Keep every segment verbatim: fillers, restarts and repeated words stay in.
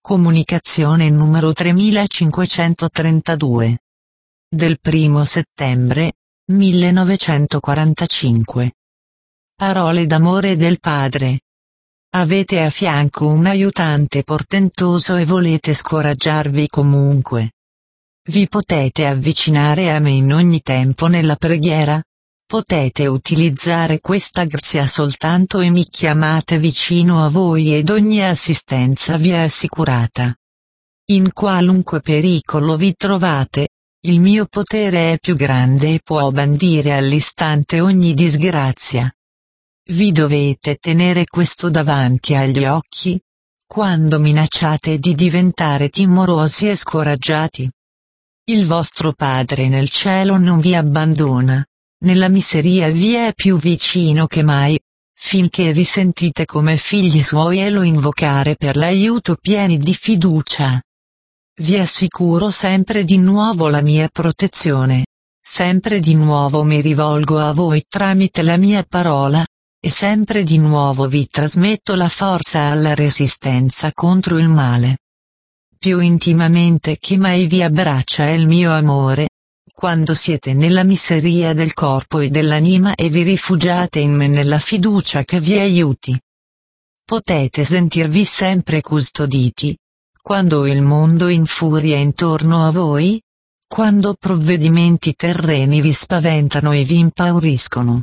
Comunicazione numero tremilacinquecentotrentadue. Del primo settembre, millenovecentoquarantacinque. Parole d'amore del Padre. Avete a fianco un aiutante portentoso e volete scoraggiarvi comunque. Vi potete avvicinare a me in ogni tempo nella preghiera? Potete utilizzare questa grazia soltanto e mi chiamate vicino a voi ed ogni assistenza vi è assicurata. In qualunque pericolo vi trovate, il mio potere è più grande e può bandire all'istante ogni disgrazia. Vi dovete tenere questo davanti agli occhi, quando minacciate di diventare timorosi e scoraggiati. Il vostro Padre nel cielo non vi abbandona. Nella miseria vi è più vicino che mai, finché vi sentite come figli suoi e lo invocare per l'aiuto pieni di fiducia. Vi assicuro sempre di nuovo la mia protezione, sempre di nuovo mi rivolgo a voi tramite la mia parola, e sempre di nuovo vi trasmetto la forza alla resistenza contro il male. Più intimamente che mai vi abbraccia il mio amore, quando siete nella miseria del corpo e dell'anima e vi rifugiate in me nella fiducia che vi aiuti. Potete sentirvi sempre custoditi, quando il mondo infuria intorno a voi, quando provvedimenti terreni vi spaventano e vi impauriscono.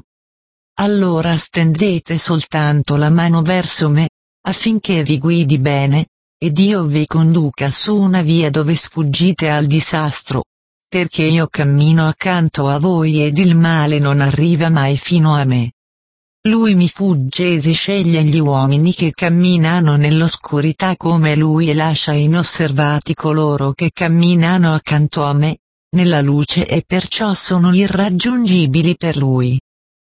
Allora stendete soltanto la mano verso me, affinché vi guidi bene, ed io vi conduca su una via dove sfuggite al disastro. Perché io cammino accanto a voi ed il male non arriva mai fino a me. Lui mi fugge e si sceglie gli uomini che camminano nell'oscurità come lui e lascia inosservati coloro che camminano accanto a me, nella luce e perciò sono irraggiungibili per lui.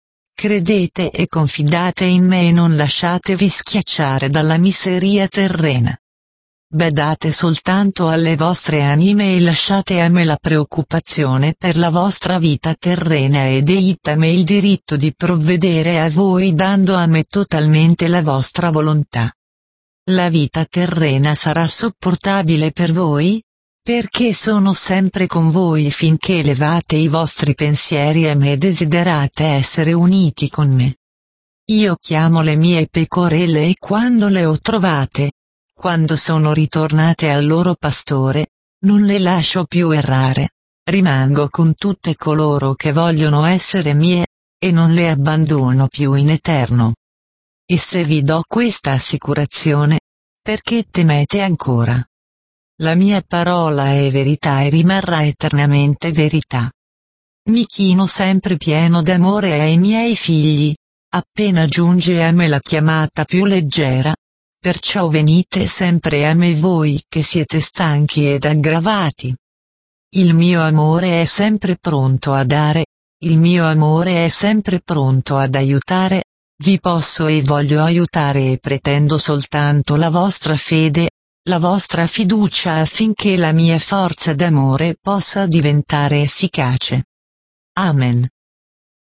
Credete e confidate in me e non lasciatevi schiacciare dalla miseria terrena. Badate soltanto alle vostre anime e lasciate a me la preoccupazione per la vostra vita terrena ed deite a me il diritto di provvedere a voi dando a me totalmente la vostra volontà. La vita terrena sarà sopportabile per voi? Perché sono sempre con voi finché levate i vostri pensieri a me e desiderate essere uniti con me. Io chiamo le mie pecorelle e quando le ho trovate, quando sono ritornate al loro pastore, non le lascio più errare, rimango con tutte coloro che vogliono essere mie, e non le abbandono più in eterno. E se vi do questa assicurazione, perché temete ancora? La mia parola è verità e rimarrà eternamente verità. Mi chino sempre pieno d'amore ai miei figli, appena giunge a me la chiamata più leggera. Perciò venite sempre a me voi che siete stanchi ed aggravati. Il mio amore è sempre pronto a dare, il mio amore è sempre pronto ad aiutare, vi posso e voglio aiutare e pretendo soltanto la vostra fede, la vostra fiducia affinché la mia forza d'amore possa diventare efficace. Amen.